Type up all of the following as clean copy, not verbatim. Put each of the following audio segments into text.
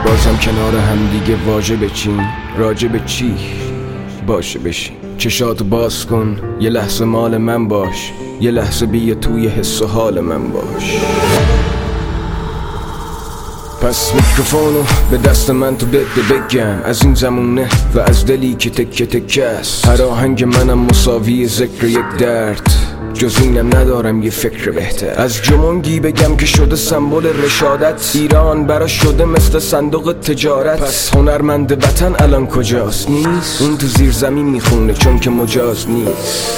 بازم کنار هم دیگه واژه بچین، راجع به چی باشه بشین. چشاتو باز کن، یه لحظه مال من باش، یه لحظه بیا توی حس و حال من باش. پس میکروفونو به دست من تو بده بگم، از این زمونه و از دلی که تکه تکه است. هر آهنگ منم مساوی ذکر یک درد، جز اینم ندارم یه فکر بهتر. از جمونگی بگم که شده سمبل رشادت، ایران برا شده مثل صندوق تجارت. پس هنرمند وطن الان کجاست؟ نیست. اون تو زیر زمین میخونه چون که مجاز نیست.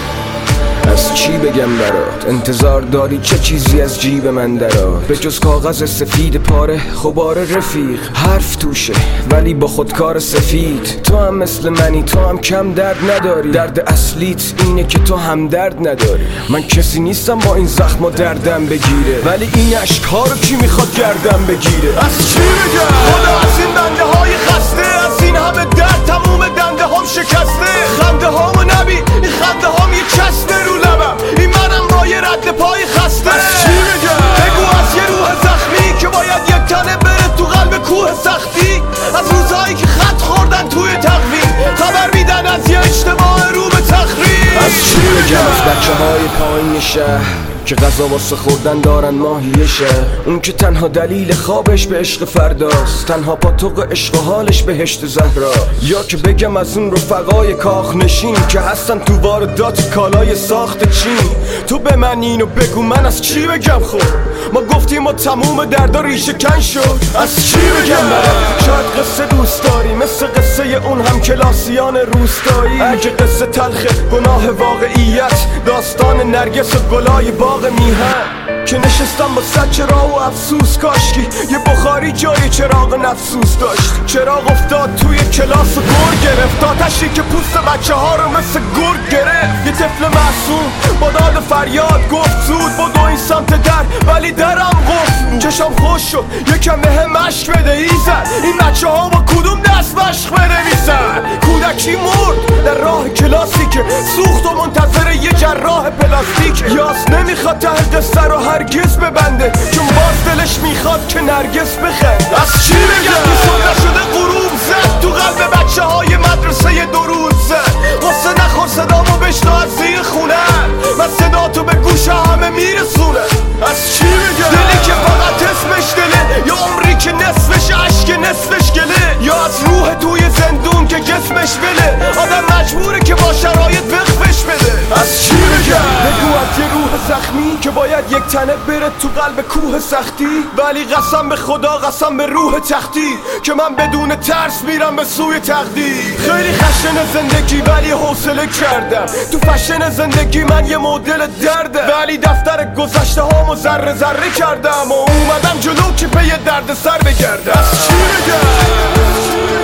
از چی بگم برات؟ انتظار داری چه چیزی از جیب من درات؟ به جز کاغذ سفید پاره خبار رفیق، حرف توشه ولی با خودکار سفید. تو هم مثل منی، تو هم کم درد نداری. درد اصلیت اینه که تو هم درد نداری. من کسی نیستم با این زخم و دردم بگیره، ولی این اشک‌ها رو کی میخواد گردم بگیره؟ از چی بگم؟ خدا از این بنده های خسته، از این همه درد تموم دنده هم شکسته. خنده هامو نبی، این خنده هام یه چسبه رو لبم، این منم با یه رد پای خسته. از چی بگم؟ بگو از یه روح زخمی که باید یک تنه بره تو قلب کوه سختی. از روزهایی که خط خوردن توی تقویم، خبر میدن از یه اجتماع رو به تخریب. از چی بگم؟ از بچه های پایین شهر که غذا واسه خوردن دارن ماهیه شهر، اون که تنها دلیل خوابش به عشق فرداست، تنها پاتوق عشق و حالش بهشت زهرا. یا که بگم از اون رفقای کاخ نشین که هستن تو واردات کالای ساخت چین. تو به من اینو بگو من از چی بگم؟ خب ما گفتیم و تموم دردا ریشه کن شد. از چی بگم برات؟ شاید قصه دوست داری مثل قصه اون هم کلاسیان روستایی. اگه قصه تلخه گناه واقعیت، داستان نرگس و گلای باغ میهن که نشستم با صد چراغ و افسوس. کاشکی یه بخاری جای چراغ نفسوس داشت. چراغ افتاد توی کلاس و گر گرفت، آتشی که پوست بچه ها رو مثل گرگ گرفت. یه طفل معصوم با داد فریاد گفت زود بدو این سمت در، ولی درم قفل بود. چشم خوش شد یکم بهم مشک بده ایزد، این بچه ها با کدوم دست مشق بنویسن؟ کودکی مرد در راه کلاسی که سوخت و منتظر یه جراح پلاستیک. یاس نمیخواد ته قصه رو هرگز ببنده، چون باز دلش میخواد که نرگس بخند. از چی بگم؟ این صبح شده غروب زد تو قلب بچه های مدرسه درود زد. قصه نخور صدامو بشنو از زیر خونه، من صدا تو به گوش همه میرسونه. از چی بگم؟ دلی که فقط اسمش دله، یا عمری که نصفش عشق نصفش گله، یا از روح توی زندون که جسمش بله. آدم مجبوره که با شرایط وقفش بده. از چی بگم؟ بگو از یه روح زخمی که باید یک تنه بره تو قلب کوه سختی، ولی قسم به خدا قسم به روح تختی که من بدون ترس میرم به سوی تقدیر. خیلی خشن زندگی ولی حوصله کردم، تو فشن زندگی من یه مدل درده، ولی دفتر گذشته هامو ذره ذره کردم و اومدم جلو که پی درد سر بگردم. از چی بگم؟